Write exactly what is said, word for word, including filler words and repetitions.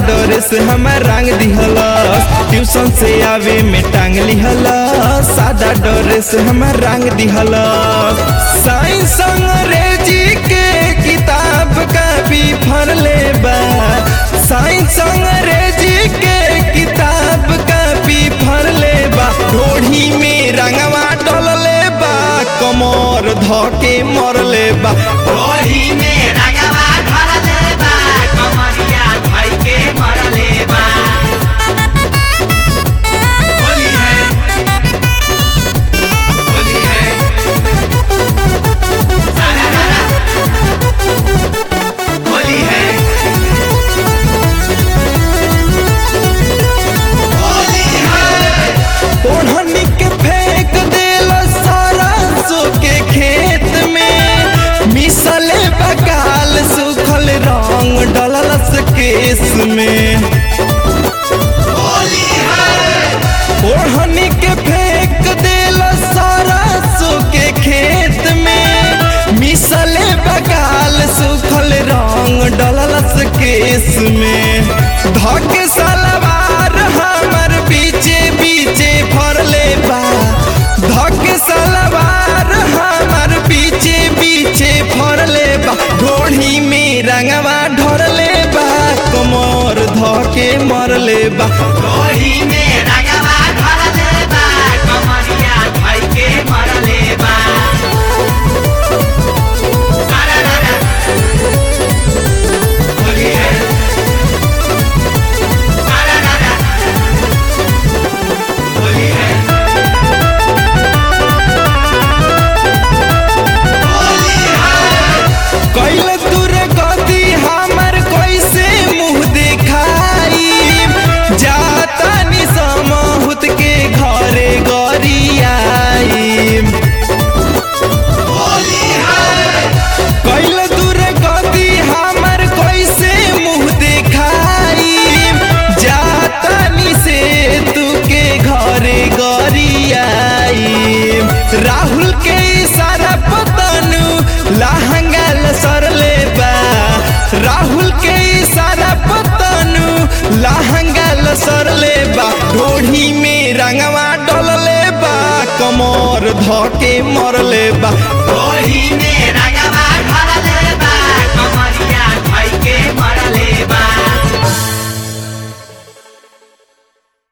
डरे से हमार रंग दिहलस, ट्यूशन से आवे में टांग लिहलस, सादा डरे से हमार रंग दिहलस। साइंस अंग्रेजी के किताब का भी फरले बा, साइंस अंग्रेजी के किताब का भी फरले बा, ढोढ़ी में रंगवा डलले बा, कमर धके मरले बा, ढोली में रंगवा धरले बा, कमरिया धइ के मरले बा। होली है, होली है, सारा रारा, होली है, होली है। ओढ़नी के फेंक देला सारा सो के खेत में, मिसले बकाल सुखल रंग डललस केस में। होली है, ओढ़नी के फेंक देला सारा सो के खेत में, मिसले बकाल सुखल रंग डललस केस में। धके सलवार हमर बीचे बीचे फरले बा, धके सलवार हमर बीचे बीचे फरले बा, ढोढ़ी में रंगवा ढरले बा, कमर धके मरले बा, ढोली में रंगवा धरले बा, कमरिया धइ के मरले बा। सारा रारा, होली है, सारा रारा, होली है, होली है। कैल दूर गति हमर कैसे मुँह दिखाई, जाता नि समहुत के घरे गरियाई। होली है, कैल दूर गति हमर कैसे मुँह दिखाई, जाता नि से तू के घरे गरियाई। राहुल के इशारा पतनु लहंगा लसरले बा, राहुल के इशारा पतनु लहंगा लसरले बा, ढोढ़ी में रंगवा डलले बा, कमर धके मरले बा, ढोली में